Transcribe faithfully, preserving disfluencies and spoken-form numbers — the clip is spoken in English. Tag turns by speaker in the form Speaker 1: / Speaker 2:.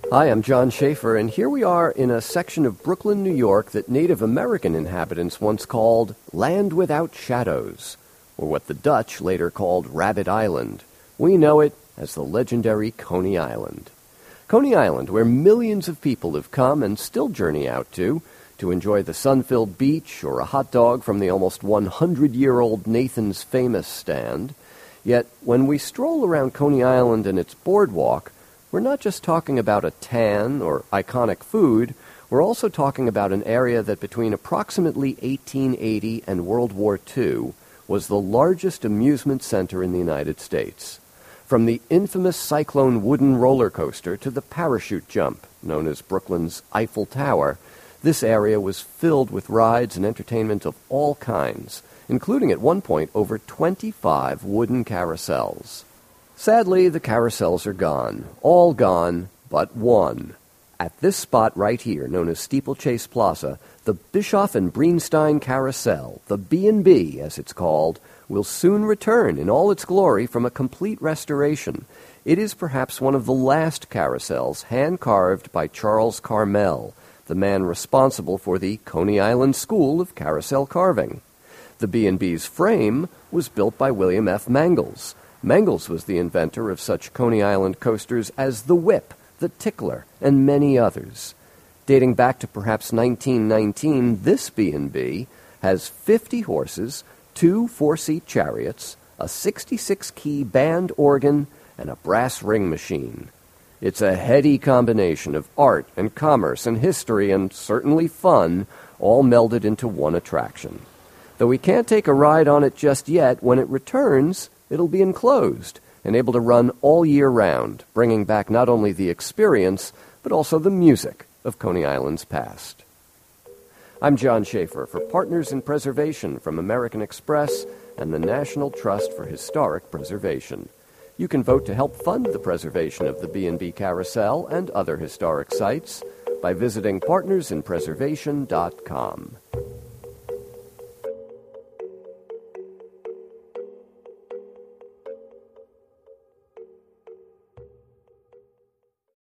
Speaker 1: Hi, I'm John Schaefer, and here we are in a section of Brooklyn, New York that Native American inhabitants once called Land Without Shadows, or what the Dutch later called Rabbit Island. We know it as the legendary Coney Island. Coney Island, where millions of people have come and still journey out to, to enjoy the sun-filled beach or a hot dog from the almost one hundred year old Nathan's Famous stand. Yet, when we stroll around Coney Island and its boardwalk, we're not just talking about a tan or iconic food, we're also talking about an area that between approximately eighteen eighty and World War Two was the largest amusement center in the United States. From the infamous Cyclone wooden roller coaster to the parachute jump, known as Brooklyn's Eiffel Tower, this area was filled with rides and entertainment of all kinds, including at one point over twenty-five wooden carousels. Sadly, the carousels are gone. All gone, but one. At this spot right here, known as Steeplechase Plaza, the Bischoff and Breenstein Carousel, the B and B as it's called, will soon return in all its glory from a complete restoration. It is perhaps one of the last carousels hand-carved by Charles Carmel, the man responsible for the Coney Island School of Carousel Carving. The B and B's frame was built by William F. Mangles. Mangles was the inventor of such Coney Island coasters as the Whip, the Tickler, and many others. Dating back to perhaps nineteen nineteen, this B and B has fifty horses, two four-seat chariots, a sixty-six key band organ, and a brass ring machine. It's a heady combination of art and commerce and history and certainly fun, all melded into one attraction. Though we can't take a ride on it just yet, when it returns, it'll be enclosed and able to run all year round, bringing back not only the experience, but also the music of Coney Island's past. I'm John Schaefer for Partners in Preservation from American Express and the National Trust for Historic Preservation. You can vote to help fund the preservation of the B and B Carousel and other historic sites by visiting partners in preservation dot com.